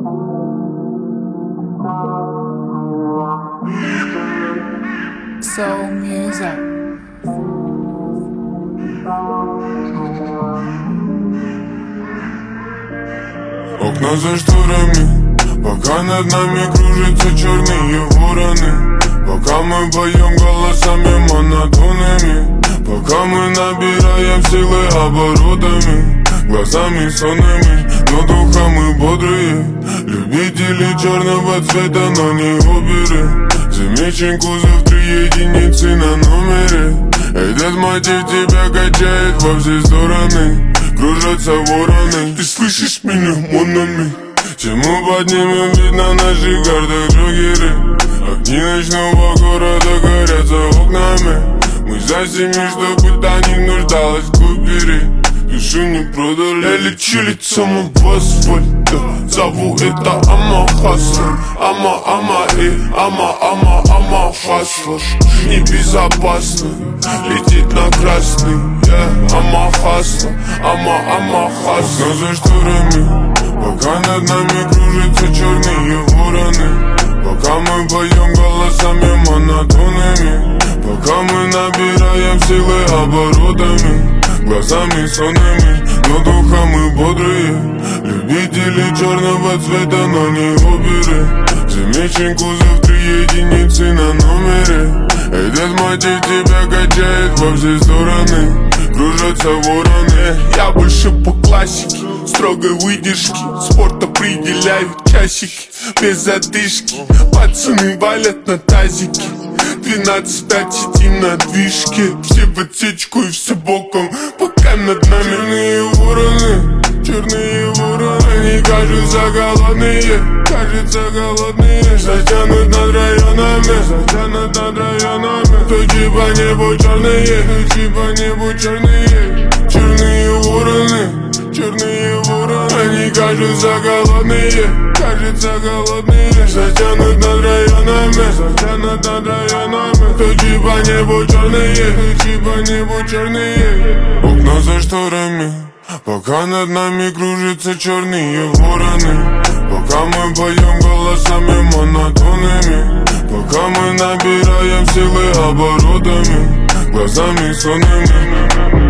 Soul music. Окна за шторами, пока над нами кружатся черные вороны. Пока мы поем голосами монотонными, пока мы набираем силы оборотами, глазами сонными, но духом мы бодрые. Любители черного цвета, но не оперы. Замечен кузов 3 единицы на номере. Этот мотив тебя качает во все стороны. Кружатся вороны. Ты слышишь меня, монами? Тему поднимем, видно на наших картах джокеры. Огни ночного города горят за окнами. Мы за семьи, чтобы та не нуждалась в купере. Душу не продали, я лечу лицом об асфальт. Зову это Ама Хасла, Ама Хасла. Небезопасно, летит на красный, Ама Хасла, Ама Хасла. За шторами, пока над нами кружатся черные вороны. Пока мы поем голосами монотонными, пока мы набираем силы оборотами, глазами сонными, но духом мы бодрые. Любители черного цвета, но не оперы. Замечен кузов 3 единицы на номере. Этот мотив тебя качает во все стороны. Кружатся вороны. Я больше по классике, строгой выдержки. Спорт определяют часики, без задышки. Пацаны валят на тазике. 12-5 сидим на движке. Все в отсечку и все боком, пока над нами черные вороны. Черные вороны. Они кажутся голодные, затянут над районами, тучи по небу черные, черные вороны. Черные вороны. Они кажутся голодные, затянут над районами, тучи по небу черные. Окна за шторами, пока над нами кружатся черные вороны. Пока мы поем голосами монотонными, пока мы набираем силы оборотами, глазами сонными.